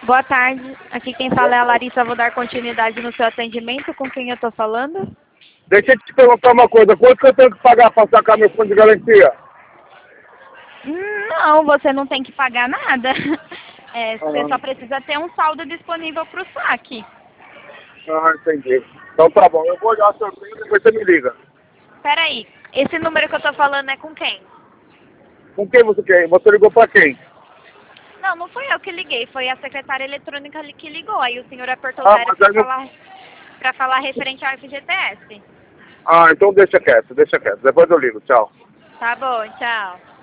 Boa tarde, aqui quem fala é a Larissa, vou dar continuidade no seu atendimento, com quem eu estou falando? Deixa eu te perguntar uma coisa, quanto que eu tenho que pagar para sacar meu fundo de garantia? Não, você não tem que pagar nada. Você só Ah, precisa ter um saldo disponível para o saque. entendi. Então tá bom, eu vou olhar seu e depois você me liga. Peraí, esse número que eu estou falando é com quem? Com quem você quer? Você ligou para quem? Não, não fui eu que liguei, foi a secretária eletrônica que ligou. Aí o senhor apertou Ah, 0 mas aí não... para falar referente ao FGTS. Ah, então deixa quieto. Depois eu ligo, tchau. Tá bom, tchau.